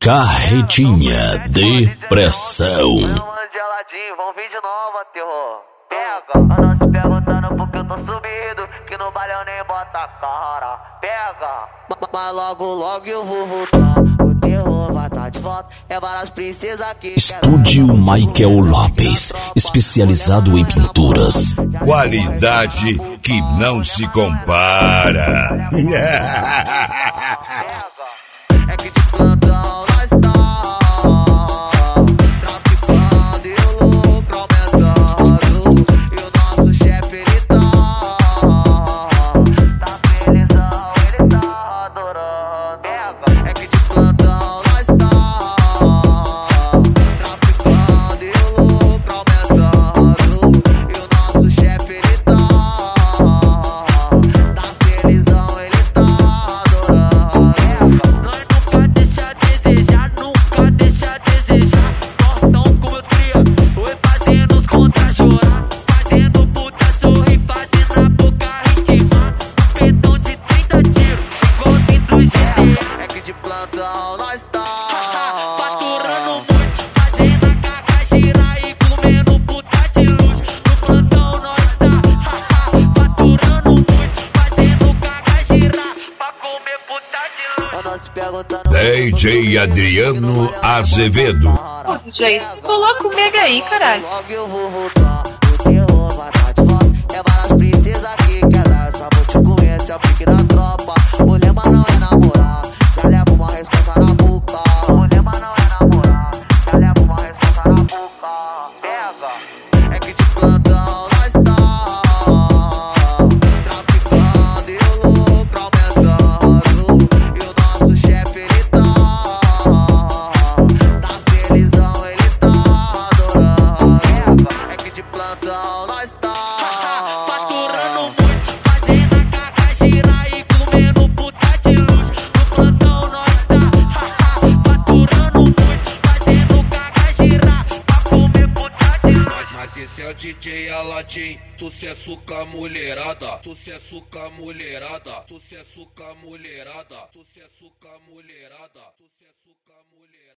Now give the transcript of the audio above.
Carretinha de pressão. Vamos vir de novo, terror. Pega, anda se perguntando porque eu tô subido, que no baile eu nem bota a cara. Pega, mas logo eu vou voltar. O terror vai tá de volta, é várias princesas aqui. Estúdio Michael Lopes, especializado em pinturas. Qualidade que não se compara. É que de plantão nós tá traficando e o lucro aumentando. E o nosso chefe ele tá felizão, ele tá adorando. É que de plantão nós tá traficando e o lucro aumentando. E o nosso chefe ele tá felizão, ele tá adorando. Nunca deixa a desejar. Tortão com meus cria, oi fazendo os contra chorar. Fazendo puta sorrir, fazendo a boca ritmar. Pedão de 30 tiros, igualzinho do GTA. É que de plantão nós tá faturando muito, fazendo a caca girar e comendo puta de luxo. No plantão nós tá faturando muito, fazendo caca girar pra comer puta de luxo. DJ Adriano Azevedo. Pô, DJ, coloca o Mega aí, caralho. Logo eu vou voltar, o terror vai tá de volta. É várias princesas aqui, quer dar essa vou te comer, esse é o pique da tropa. Mulher, mas não é namorar, já leva uma resposta na boca. Mulher, mas não é namorar, já leva uma resposta na boca. Pega, é que de plantão nós tá traficando e o lucro aumentando. E o nosso chefe ele tá felizão, ele tá adorando. É que de plantão nós tá faturando muito, fazendo a caca girar e comendo puta de luxo. No plantão nós tá faturando muito, fazendo caca girar pra comer puta de luxo. Mas esse é o DJ Aladim. Sucesso com a mulherada. Sucesso com a mulherada. Sucesso com a mulherada. Sucesso com a mulherada. Sucesso com a mulherada.